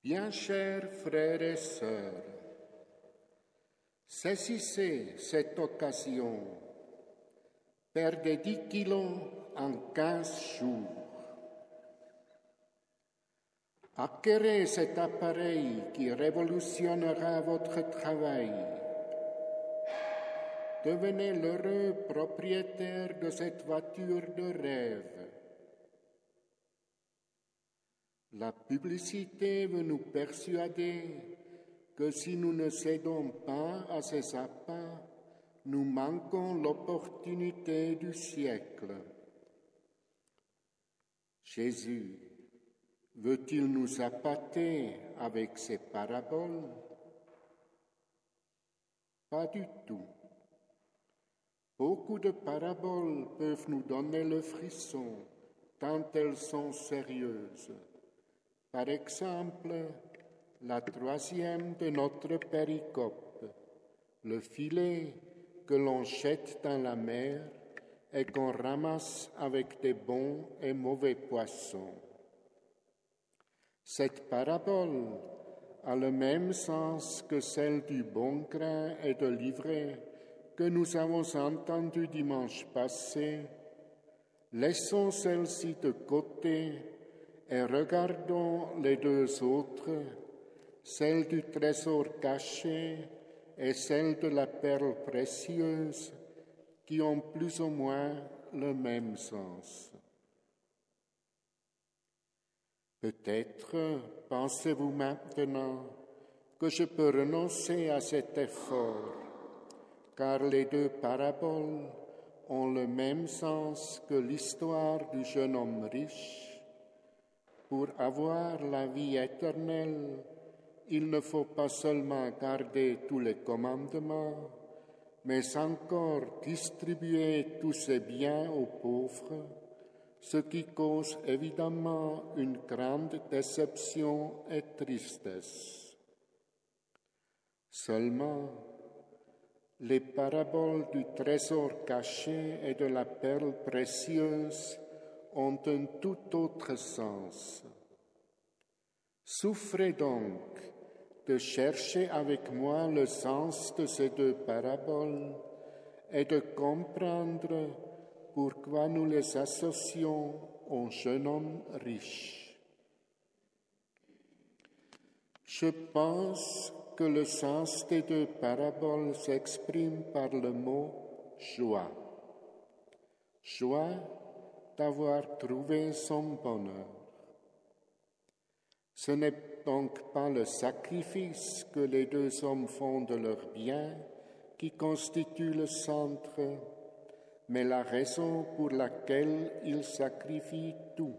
Bien chers frères et sœurs, saisissez cette occasion, perdez 10 kilos en 15 jours. Acquérez cet appareil qui révolutionnera votre travail. Devenez l'heureux propriétaire de cette voiture de rêve. La publicité veut nous persuader que si nous ne cédons pas à ces appâts, nous manquons l'opportunité du siècle. Jésus veut-il nous appâter avec ses paraboles? Pas du tout. Beaucoup de paraboles peuvent nous donner le frisson, tant elles sont sérieuses. Par exemple, la troisième de notre péricope, le filet que l'on jette dans la mer et qu'on ramasse avec des bons et mauvais poissons. Cette parabole a le même sens que celle du bon grain et de l'ivraie que nous avons entendue dimanche passé. Laissons celle-ci de côté et regardons les deux autres, celle du trésor caché et celle de la perle précieuse, qui ont plus ou moins le même sens. Peut-être pensez-vous maintenant que je peux renoncer à cet effort, car les deux paraboles ont le même sens que l'histoire du jeune homme riche. Pour avoir la vie éternelle, il ne faut pas seulement garder tous les commandements, mais encore distribuer tous ses biens aux pauvres, ce qui cause évidemment une grande déception et tristesse. Seulement, les paraboles du trésor caché et de la perle précieuse ont un tout autre sens. Souffrez donc de chercher avec moi le sens de ces deux paraboles et de comprendre pourquoi nous les associons au jeune homme riche. Je pense que le sens des deux paraboles s'exprime par le mot « joie ». Joie d'avoir trouvé son bonheur. Ce n'est donc pas le sacrifice que les deux hommes font de leurs biens qui constitue le centre, mais la raison pour laquelle ils sacrifient tout.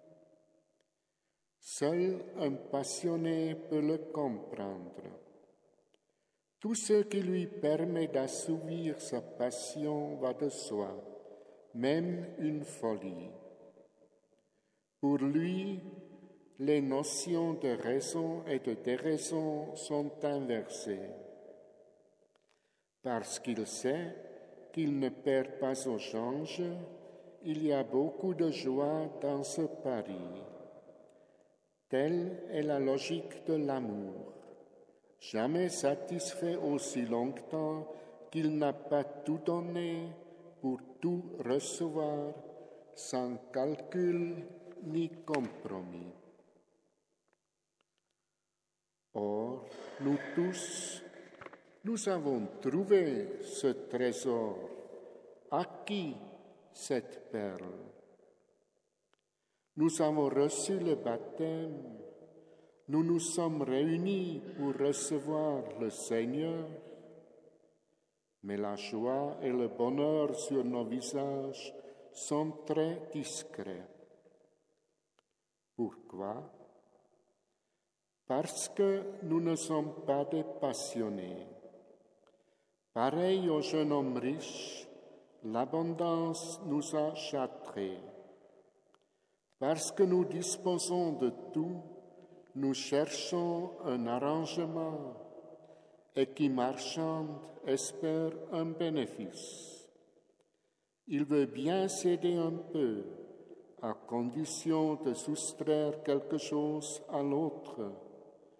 Seul un passionné peut le comprendre. Tout ce qui lui permet d'assouvir sa passion va de soi, même une folie. Pour lui, les notions de raison et de déraison sont inversées. Parce qu'il sait qu'il ne perd pas au change, il y a beaucoup de joie dans ce pari. Telle est la logique de l'amour. Jamais satisfait aussi longtemps qu'il n'a pas tout donné pour tout recevoir, sans calcul ni compromis. Or, nous tous, nous avons trouvé ce trésor, acquis cette perle. Nous avons reçu le baptême, nous nous sommes réunis pour recevoir le Seigneur, mais la joie et le bonheur sur nos visages sont très discrets. Pourquoi? Parce que nous ne sommes pas des passionnés. Pareil au jeune homme riche, l'abondance nous a châtrés. Parce que nous disposons de tout, nous cherchons un arrangement et qui marchande espère un bénéfice. Il veut bien céder un peu, à condition de soustraire quelque chose à l'autre,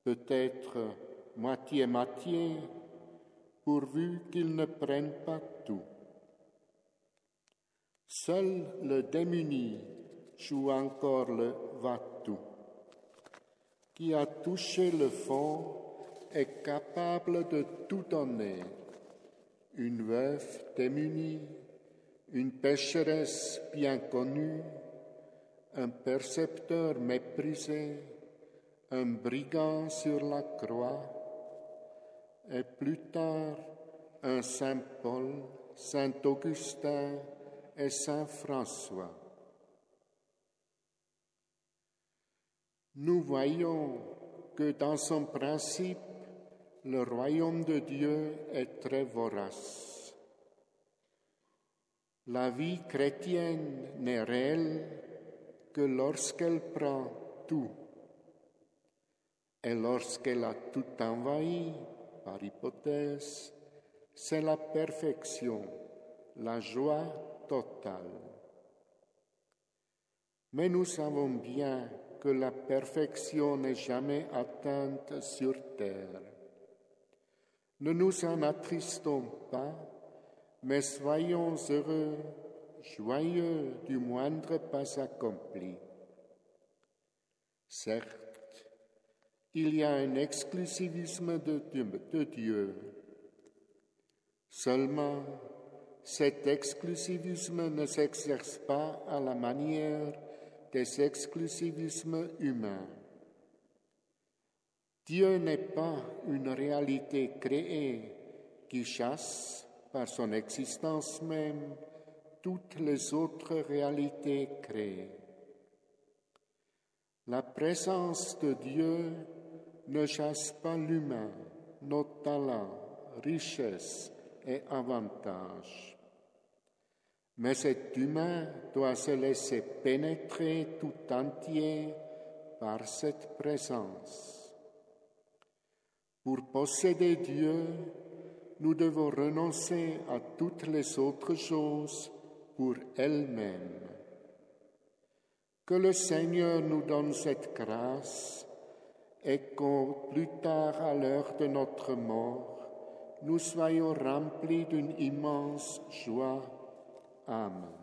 peut-être moitié-moitié, pourvu qu'ils ne prennent pas tout. Seul le démuni joue encore le va-tout. Qui a touché le fond est capable de tout donner. Une veuve démunie, une pécheresse bien connue, un percepteur méprisé, un brigand sur la croix, et plus tard un Saint Paul, Saint Augustin et Saint François. Nous voyons que dans son principe, le royaume de Dieu est très vorace. La vie chrétienne n'est réelle que lorsqu'elle prend tout. Et lorsqu'elle a tout envahi, par hypothèse, c'est la perfection, la joie totale. Mais nous savons bien que la perfection n'est jamais atteinte sur terre. Ne nous en attristons pas, mais soyons heureux, joyeux du moindre pas accompli. Certes, il y a un exclusivisme de Dieu. Seulement, cet exclusivisme ne s'exerce pas à la manière des exclusivismes humains. Dieu n'est pas une réalité créée qui chasse, par son existence même, toutes les autres réalités créées. La présence de Dieu ne chasse pas l'humain, nos talents, richesses et avantages. Mais cet humain doit se laisser pénétrer tout entier par cette présence. Pour posséder Dieu, nous devons renoncer à toutes les autres choses pour elles-mêmes. Que le Seigneur nous donne cette grâce et qu'au plus tard, à l'heure de notre mort, nous soyons remplis d'une immense joie. Amen.